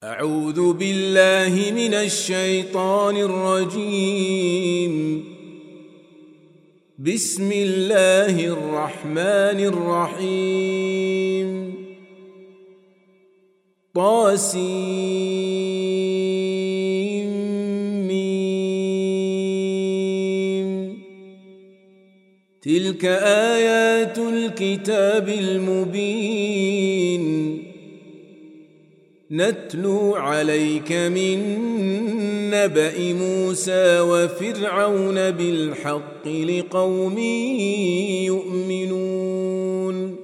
أعوذ بالله من الشيطان الرجيم. بسم الله الرحمن الرحيم. طاسيم. تلك آيات الكتاب المبين نتلو عليك من نبأ موسى وفرعون بالحق لقوم يؤمنون.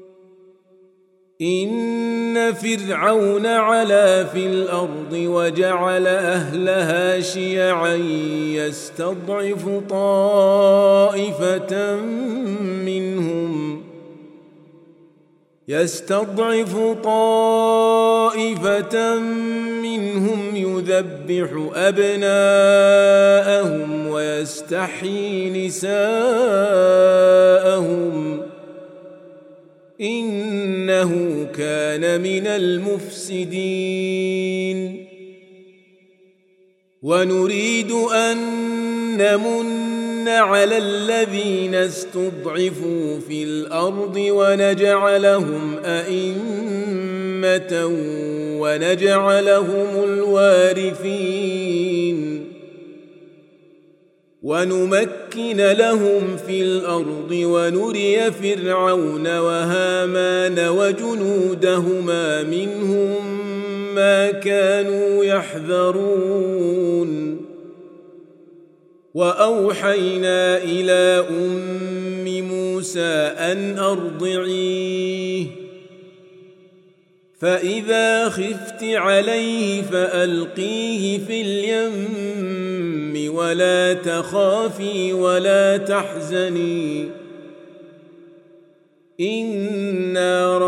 إن فرعون علا في الأرض وجعل أهلها شيعا يستضعف طائفة منهم يذبح أبناءهم ويستحيي نساءهم إنه كان من المفسدين. ونريد أن نمن على الذين استضعفوا في الأرض ونجعلهم أئمة ونجعلهم الوارثين ونمكن لهم في الأرض ونري فرعون وهامان وجنودهما منهم ما كانوا يحذرون. وأوحينا إلى أم موسى أن أرضعيه فإذا خفت عليه فألقيه في اليم ولا تخافي ولا تحزني إنا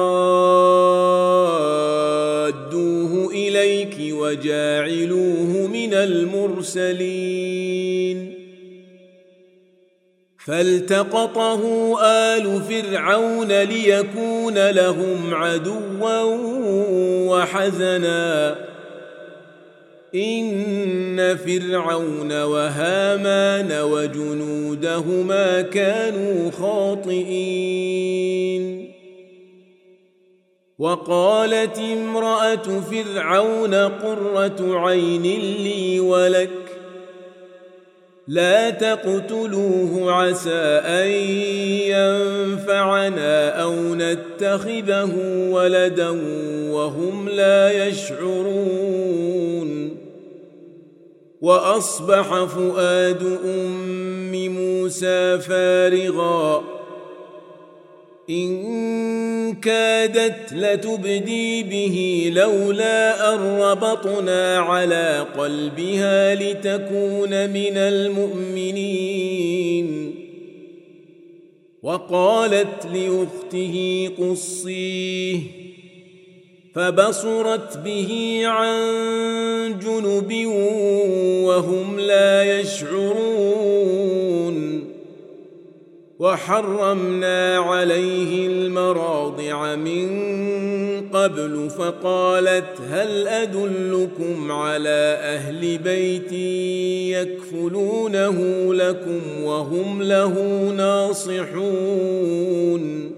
رادوه إليك وجاعلوه من المرسلين. فالتقطه آل فرعون ليكون لهم عدوا وحزنا إن فرعون وهامان وجنودهما كانوا خاطئين. وقالت امرأة فرعون قرة عين لي ولك لا تقتلوه عسى أن ينفعنا أو نتخذه ولدا وهم لا يشعرون. وأصبح فؤاد أم موسى فارغا إن كادت لتبدي به لولا أن ربطنا على قلبها لتكون من المؤمنين. وقالت لأخته قصيه فبصرت به عن جنب وهم لا يشعرون. وحرمنا عليه المراضع من قبل فقالت هل أدلكم على أهل بيت يكفلونه لكم وهم له ناصحون.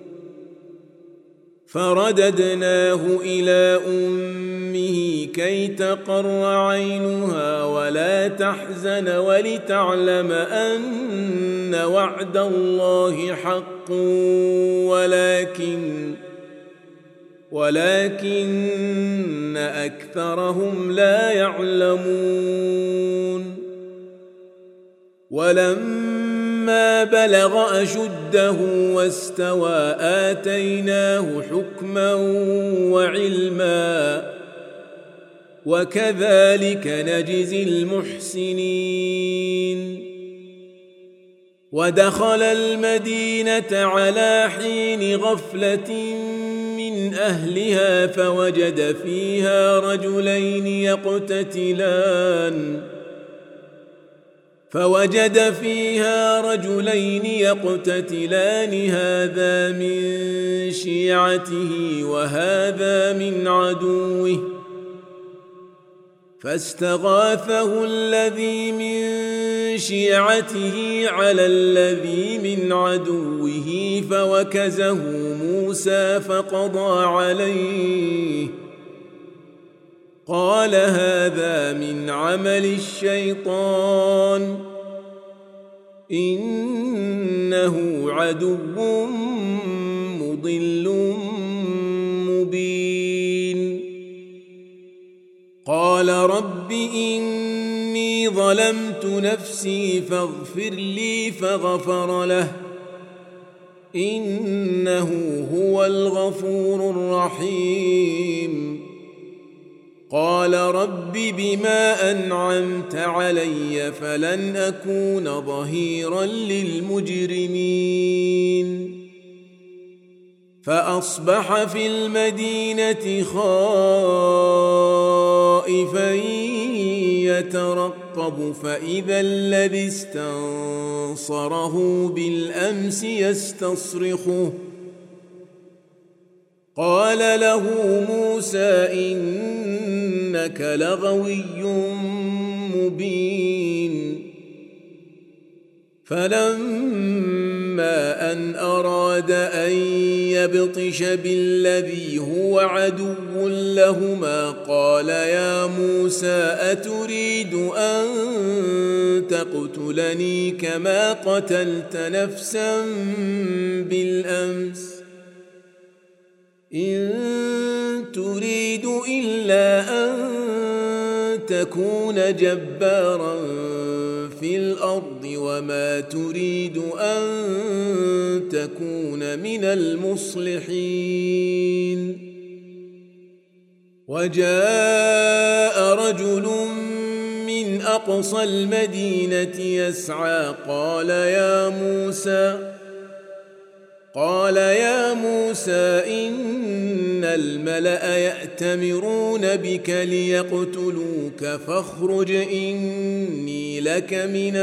فرددناه إلى أمه كي تقر عينها ولا تحزن ولتعلم أن وعد الله حق ولكن أكثرهم لا يعلمون. ولما بلغ أشده واستوى آتيناه حكما وعلما وكذلك نجزي المحسنين. ودخل المدينة على حين غفلة من أهلها فوجد فيها رجلين يقتتلان هذا من شيعته وهذا من عدوه فاستغاثه الذي من شيعته على الذي من عدوه فوكزه موسى فقضى عليه قال هذا من عمل الشيطان إنه عدو مضل مبين قال رب إني ظلمت نفسي فاغفر لي فغفر له إنه هو الغفور الرحيم قال رب بما أنعمت علي فلن أكون ظهيرا للمجرمين فأصبح في المدينة خائفا يترقب فإذا الذي استنصره بالأمس يستصرخه قال له موسى إنك لغوي مبين فلما أن أراد أن يبطش بالذي هو عدو لهما قال يا موسى أتريد أن تقتلني كما قتلت نفسا بالأمس إن تريد إلا أن تكون جبارا في الأرض وما تريد أن تكون من المصلحين وجاء رجل من أقصى المدينة يسعى قال يا موسى إن الملأ يأتمرون بك ليقتلوك فاخرج إني لك من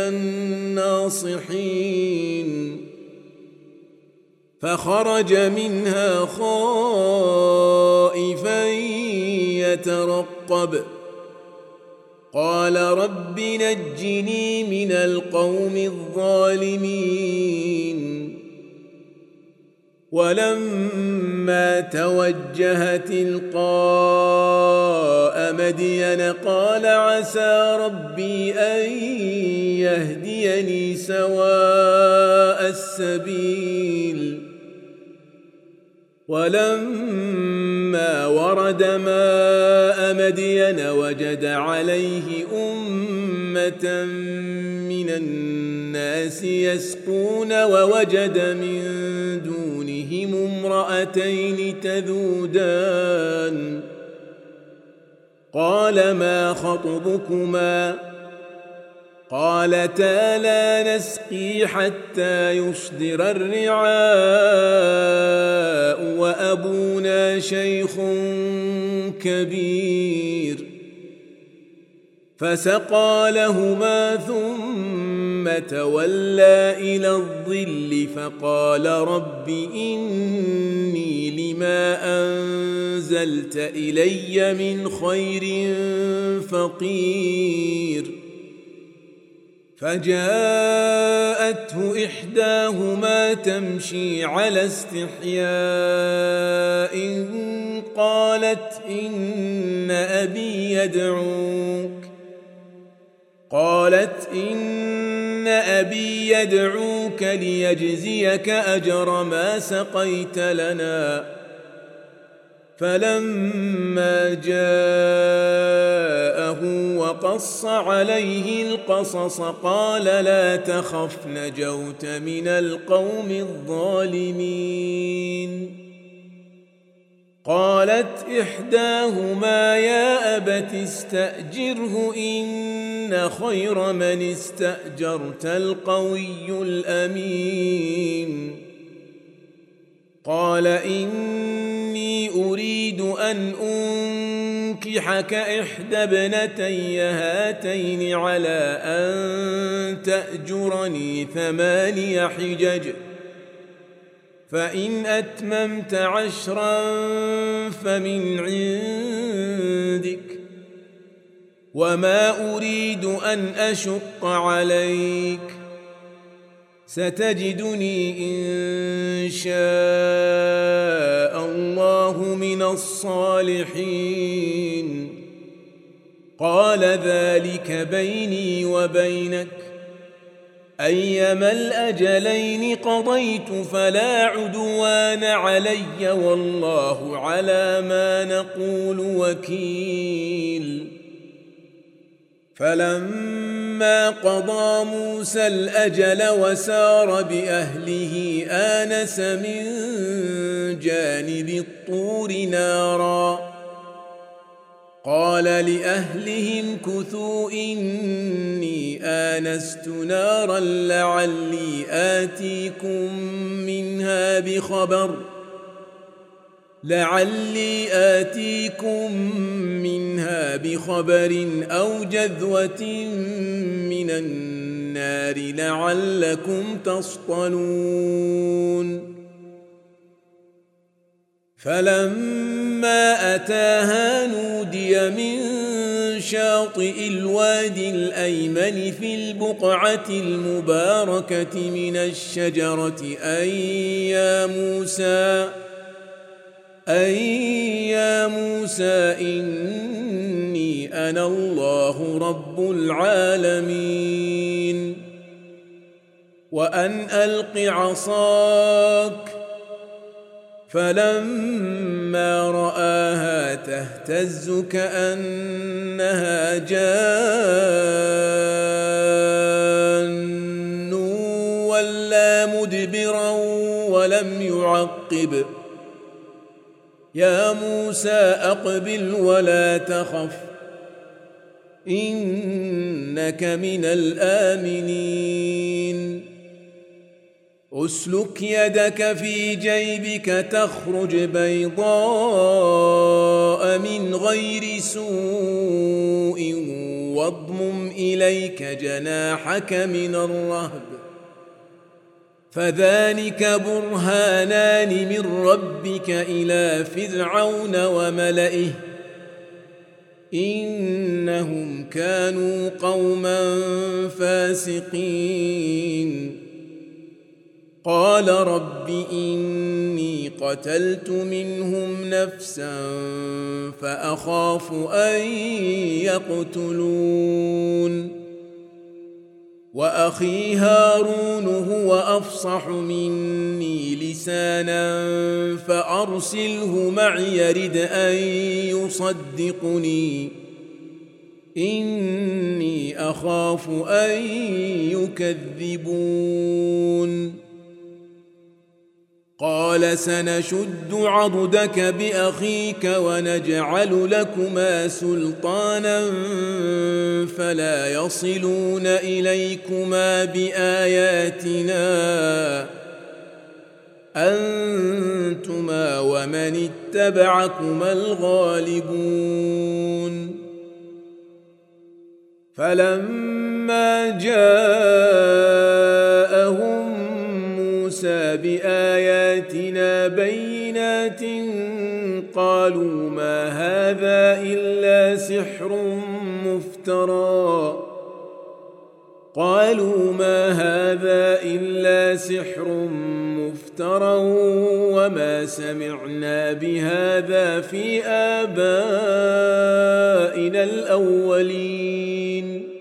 الناصحين فخرج منها خائفا يترقب قال رب نجني من القوم الظالمين ولما توجه تلقاء مدين قال عسى ربي أن يهديني سواء السبيل ولما ورد ماء مدين وجد عليه أمة من الناس يسقون ووجد من دونهم امرأتين تذودان قال ما خطبكما قالتا لا نسقي حتى يصدر الرعاء وأبونا شيخ كبير فسقى لهما ثم تولى إلى الظل فقال رب إني لما أنزلت إلي من خير فقير فجاءته إحداهما تمشي على استحياء قالت إن أبي يدعوك ليجزيك أجر ما سقيت لنا فلما جاءه وقص عليه القصص قال لا تخف نجوت من القوم الظالمين قالت إحداهما يا أبت استأجره إن خير من استأجرت القوي الأمين قال إني أريد أن أنكحك إحدى ابنتي هاتين على أن تأجرني 8 حجج فإن أتممت 10 فمن عندك وما أريد أن أشق عليك ستجدني إن شاء الله من الصالحين قال ذلك بيني وبينك أيما الأجلين قضيت فلا عدوان علي والله على ما نقول وكيل فلما قضى موسى الأجل وسار بأهله آنس من جانب الطور نارا قال لأهلهم كثوا إني آنست نارا لعلي آتيكم منها بخبر أو جذوة من النار لعلكم تصطلون فلما أتاها نودي من شاطئ الوادي الأيمن في البقعة المباركة من الشجرة أي يا موسى إني أنا الله رب العالمين وأن ألق عصاك فلما رآها تهتز كأنها جان ولا مدبرا ولم يعقب يا موسى أقبل ولا تخف إنك من الآمنين أسلك يدك في جيبك تخرج بيضاء من غير سوء واضمم إليك جناحك من الرهب فذلك برهانان من ربك إلى فرعون وملئه إنهم كانوا قوما فاسقين قال رب إني قتلت منهم نفسا فأخاف أن يقتلون وأخي هارون هو أفصح مني لسانا فأرسله معي يرد أن يصدقني إني أخاف أن يكذبون قال سنشد عضدك بأخيك ونجعل لكما سلطانا فلا يصلون إليكما بآياتنا أنتما ومن اتبعكما الغالبون فلما جاءهم موسى بآياتنا بينات قالوا ما هذا إلا سحر مفترى وما سمعنا بهذا في آبائنا الأولين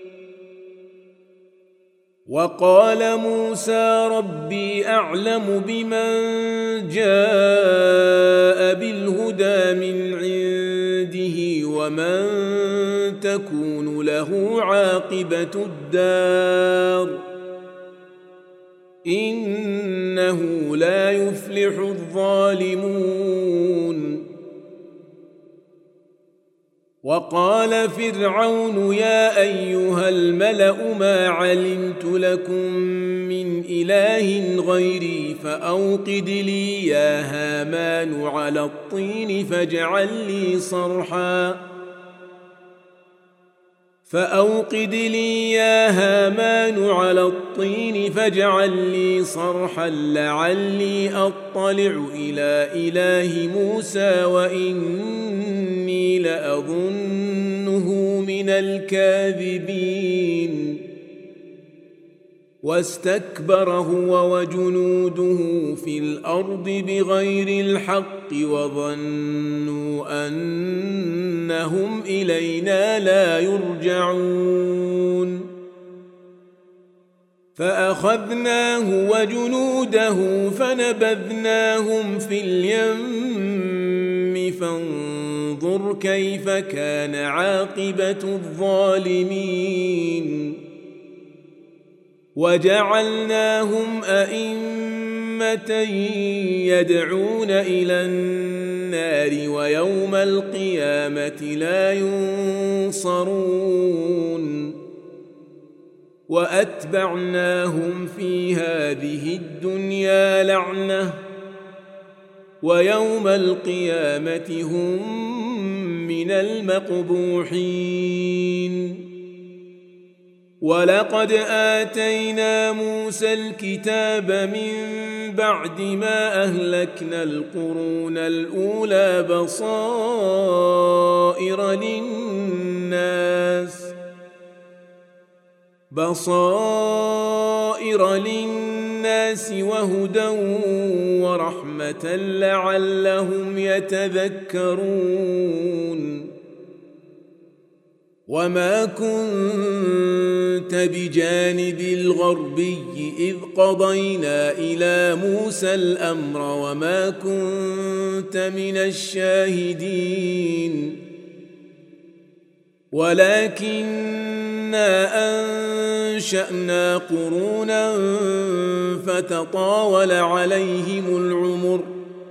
وقال موسى ربي أعلم بمن جاء بالهدى من عنده ومن تكون له عاقبة الدار إنه لا يفلح الظالمون وقال فرعون يا أيها الملأ ما علمت لكم من إله غيري فأوقد لي يا هامان على الطين فأوقد لي يا هامان على الطين فاجعل لي صرحا لعلي أطلع إلى إله موسى وإني لأظنه من الكاذبين واستكبر هو وجنوده في الأرض بغير الحق وظنوا أنهم إلينا لا يرجعون فأخذناه وجنوده فنبذناهم في اليم فانظر كيف كان عاقبة الظالمين وجعلناهم أئمة يدعون إلى النار ويوم القيامة لا ينصرون وأتبعناهم في هذه الدنيا لعنة ويوم القيامة هم من المقبوحين ولقد آتينا موسى الكتاب من بعد ما أهلكنا القرون الأولى بصائر للناس وهدى ورحمة لعلهم يتذكرون وما كنت بجانب الغربي إذ قضينا إلى موسى الأمر وما كنت من الشاهدين ولكننا أنشأنا قرونا فتطاول عليهم العمر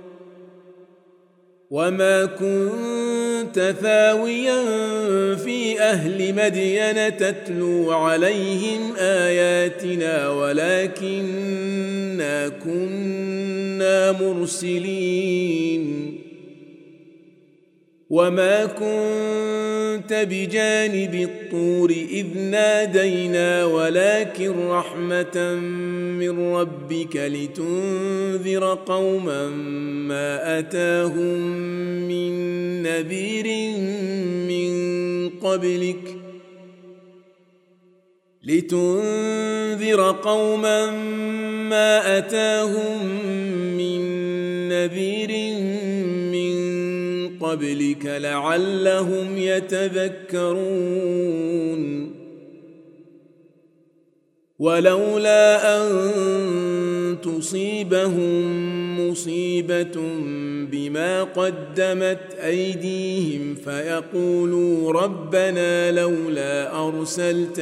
وما كنت ثاويا في أهل مدين تتلو عليهم آياتنا ولكننا كنا مرسلين وما كنت بجانب الطور إذ نادينا ولكن رحمة من ربك لتنذر قوما ما أتاهم من نذير من قبلك لعلهم يتذكرون ولولا أن تصيبهم مصيبة بما قدمت أيديهم فيقولوا ربنا لولا أرسلت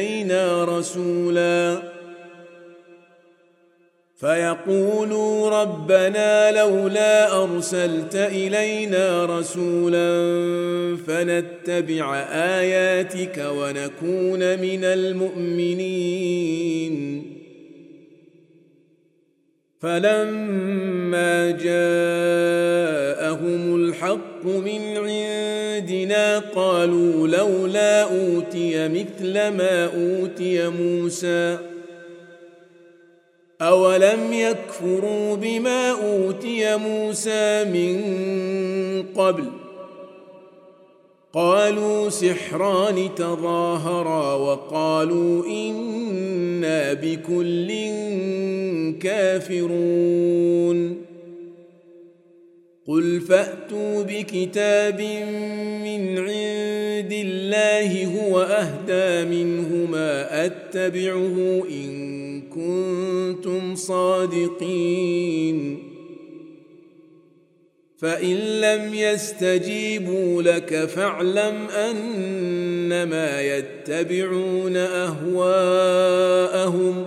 إلينا رسولا فنتبع آياتك ونكون من المؤمنين فلما جاءهم الحق من عندنا قالوا لولا أوتي مثل ما أوتي موسى أولم يكفروا بما أوتي موسى من قبل قالوا سحران تظاهرا وقالوا إنا بكل كافرون قل فأتوا بكتاب من عند الله هو أهدى منهما أتبعه إن كنتم صادقين فإن لم يستجيبوا لك فاعلم أنما يتبعون أهواءهم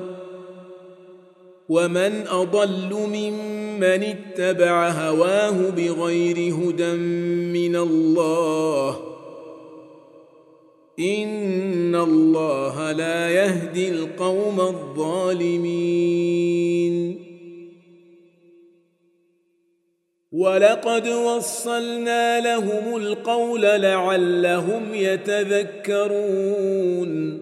ومن أضل ممن اتبع هواه بغير هدى من الله إن الله لا يهدي القوم الظالمين ولقد وصلنا لهم القول لعلهم يتذكرون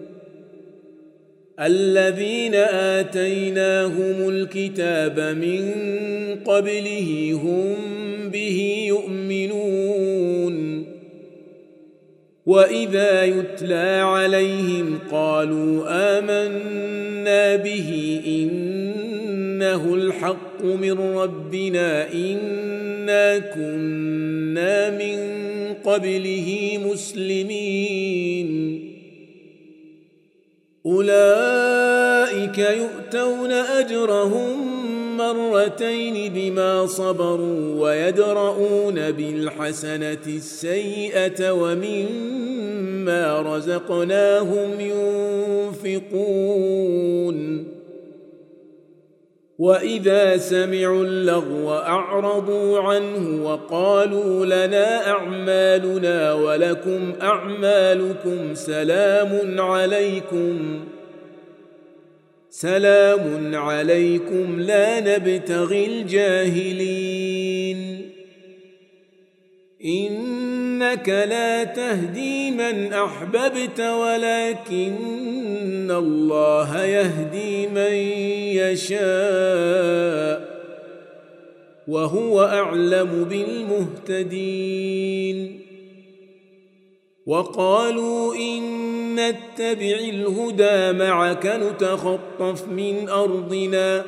الذين آتيناهم الكتاب من قبله هم به يؤمنون وإذا يتلى عليهم قالوا آمنا به إنه الحق من ربنا إنا كنا من قبله مسلمين أولئك يؤتون أجرهم مرتين بما صبروا ويدرؤون بالحسنة السيئة ومما رزقناهم ينفقون وإذا سمعوا اللغو أعرضوا عنه وقالوا لنا أعمالنا ولكم أعمالكم سلام عليكم لا نبتغي الجاهلين إنك لا تهدي من أحببت ولكن الله يهدي من يشاء وهو أعلم بالمهتدين وقالوا إن نتبع الهدى معك نتخطف من أرضنا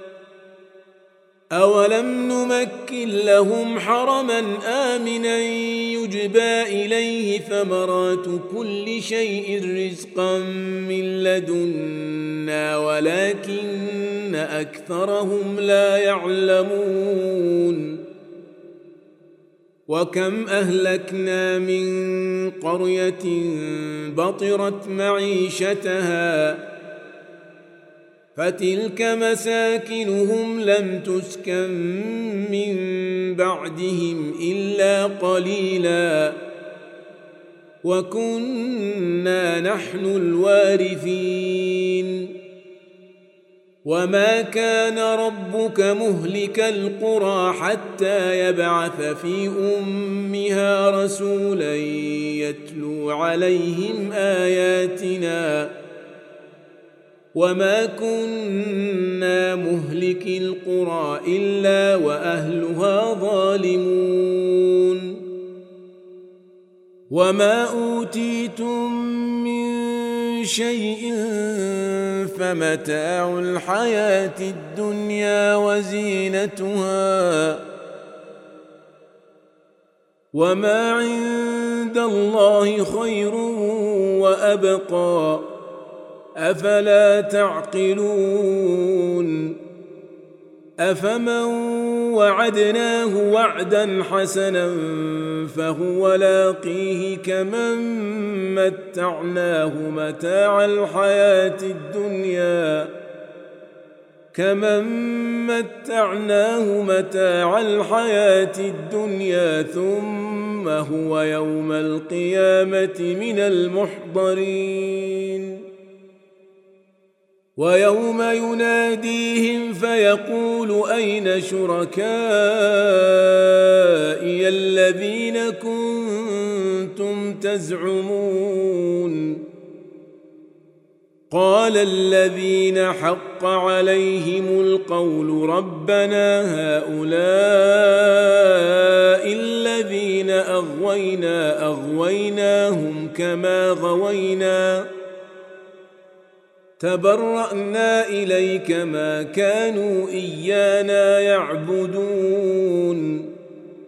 أولم نمكن لهم حرما آمنا يجبى إليه ثمرات كل شيء رزقا من لدنا ولكن أكثرهم لا يعلمون وكم أهلكنا من قرية بطرت معيشتها فتلك مساكنهم لم تسكن من بعدهم إلا قليلا وكنا نحن الوارثين وما كان ربك مهلك القرى حتى يبعث في أمها رسولا يتلو عليهم آياتنا وما كنا مهلك القرى إلا وأهلها ظالمون وما أوتيتم من شيء فمتاع الحياة الدنيا وزينتها وما عند الله خير وأبقى أفلا تعقلون أفمن وعدناه وعدا حسنا فهو لاقيه كمن متعناه متاع الحياة الدنيا ثم هو يوم القيامة من المحضرين ويوم يناديهم فيقول أين شركائي الذين كنتم تزعمون قال الذين حق عليهم القول ربنا هؤلاء الذين أغويناهم كما غوينا تبرأنا إليك ما كانوا إيانا يعبدون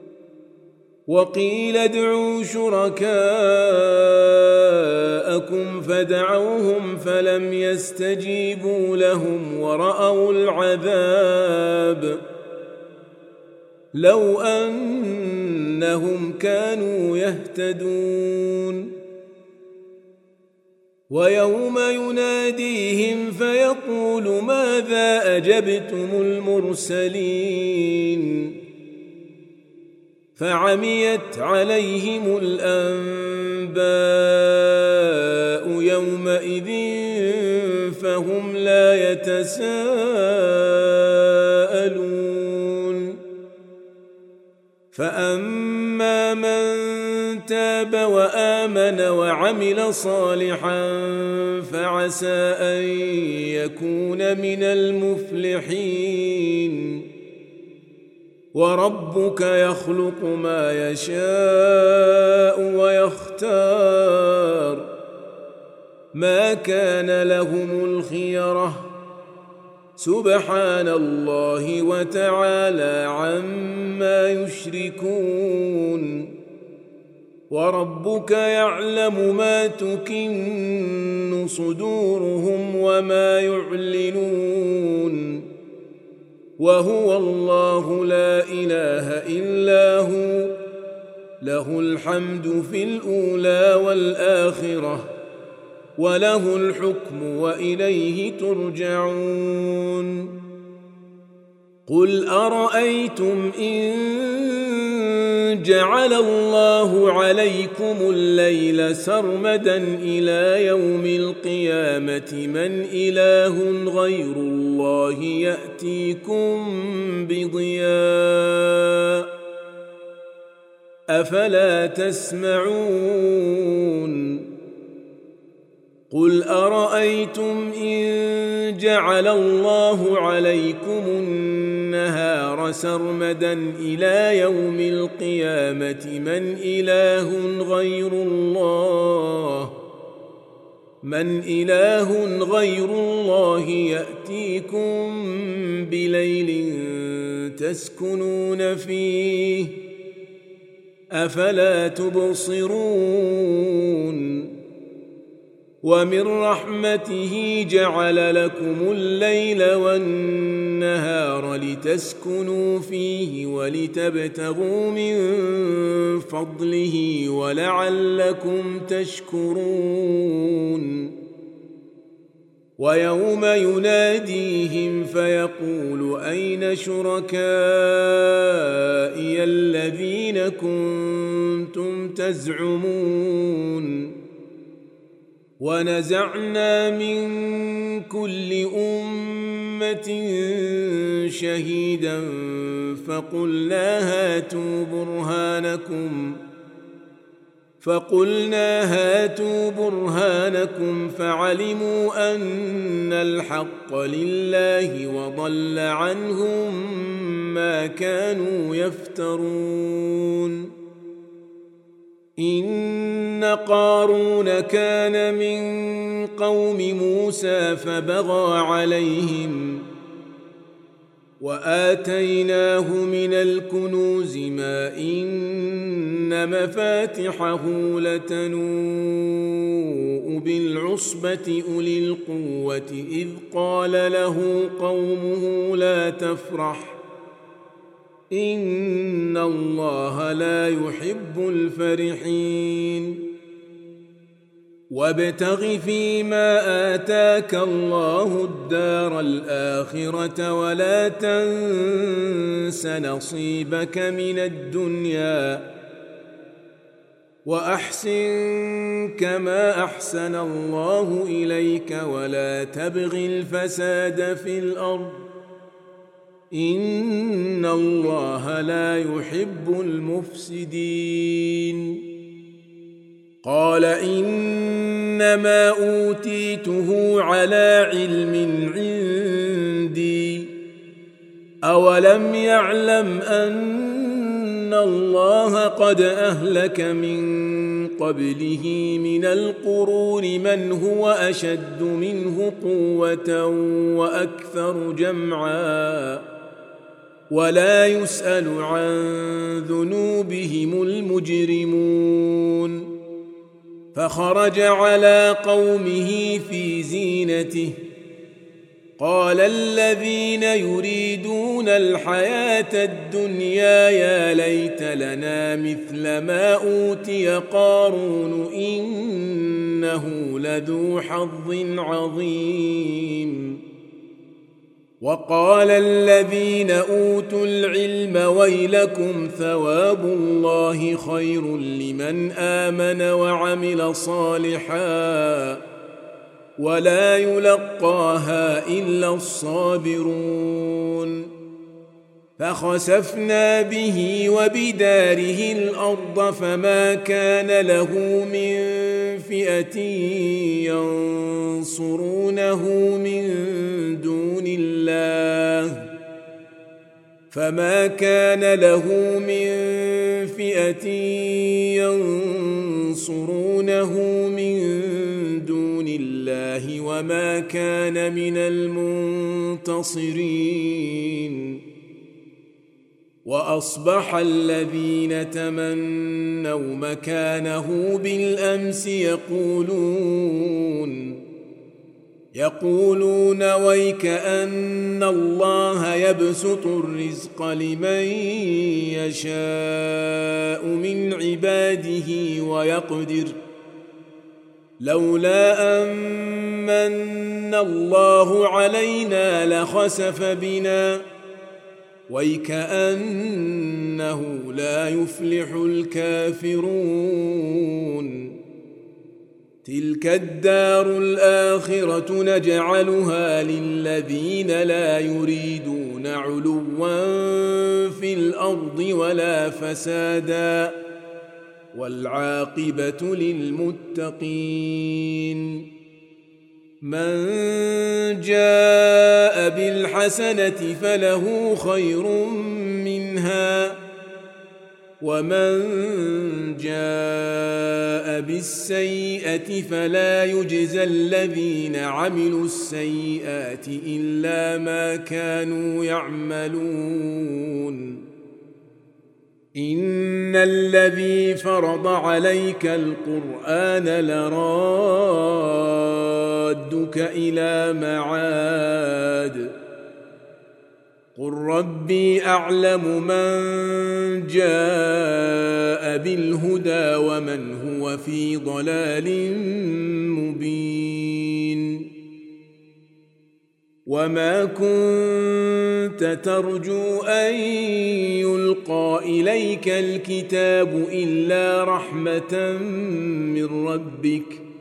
وقيل ادعوا شركاءكم فدعوهم فلم يستجيبوا لهم ورأوا العذاب لو أنهم كانوا يهتدون ويوم يناديهم فيقول ماذا أجبتم المرسلين فعميت عليهم الأنباء يومئذ فهم لا يتساءلون فأما من تاب وآمن وعمل صالحا فعسى أن يكون من المفلحين. وربك يخلق ما يشاء ويختار ما كان لهم الخيرة سبحان الله وتعالى عما يشركون. وربك يعلم ما تكن صدورهم وما يعلنون وهو الله لا إله إلا هو له الحمد في الأولى والآخرة وله الحكم وإليه ترجعون. قل أرأيتم إن جعل الله عليكم الليل سرمدا إلى يوم القيامة من إله غير الله يأتيكم بضياء أفلا تسمعون. قل أرأيتم إن جعل الله عليكم النهار سرمدا إلى يوم القيامة من إله غير الله يأتيكم بليل تسكنون فيه أفلا تبصرون. ومن رحمته جعل لكم الليل والنهار لتسكنوا فيه ولتبتغوا من فضله ولعلكم تشكرون. ويوم يناديهم فيقول أين شركائي الذين كنتم تزعمون. ونزعنا من كل أمة شهيدا فقلنا هاتوا برهانكم فعلموا أن الحق لله وضل عنهم ما كانوا يفترون. إن قارون كان من قوم موسى فبغى عليهم وآتيناه من الكنوز ما إن مفاتحه لتنوء بالعصبة أولي القوة إذ قال له قومه لا تفرح إن الله لا يحب الفرحين. وابتغ فيما آتاك الله الدار الآخرة ولا تنس نصيبك من الدنيا وأحسن كما أحسن الله إليك ولا تبغ الفساد في الأرض إن الله لا يحب المفسدين. قال إنما أوتيته على علم عندي أولم يعلم أن الله قد أهلك من قبله من القرون من هو أشد منه قوة وأكثر جمعا ولا يسأل عن ذنوبهم المجرمون. فخرج على قومه في زينته قال الذين يريدون الحياة الدنيا يا ليت لنا مثل ما أوتي قارون إنه لذو حظ عظيم. وقال الذين أوتوا العلم ويلكم ثواب الله خير لمن آمن وعمل صالحا ولا يلقاها إلا الصابرون. فخسفنا به وبداره الأرض فما كان له من فئة ينصرونه من دون الله وما كان من المنتصرين وأصبح الذين تمنوا مكانه بالأمس يقولون ويك أن الله يبسط الرزق لمن يشاء من عباده ويقدر لولا أمن الله علينا لخسف بنا ويكأنه لا يفلح الكافرون تلك الدار الآخرة نجعلها للذين لا يريدون علوا في الأرض ولا فسادا والعاقبة للمتقين من جاء بالحسنة فله خير منها ومن جاء بالسيئة فلا يجزى الذين عملوا السيئات إلا ما كانوا يعملون إن الذي فرض عليك القرآن لرادك إلى معاد قل ربي أعلم من جاء بالهدى ومن هو في ضلال مبين وما كنت ترجو أن يلقى إليك الكتاب إلا رحمة من ربك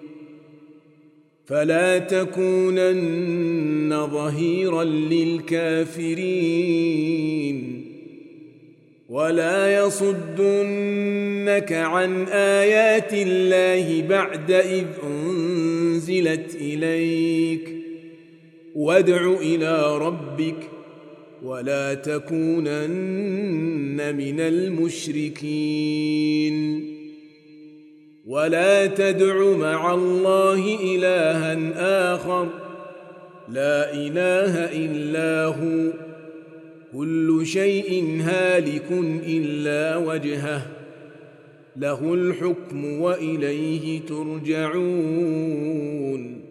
فلا تكونن ظهيرا للكافرين ولا يصدنك عن آيات الله بعد إذ أنزلت إليك وادع إلى ربك ولا تكونن من المشركين ولا تدع مع الله إلها آخر لا إله إلا هو كل شيء هالك إلا وجهه له الحكم وإليه ترجعون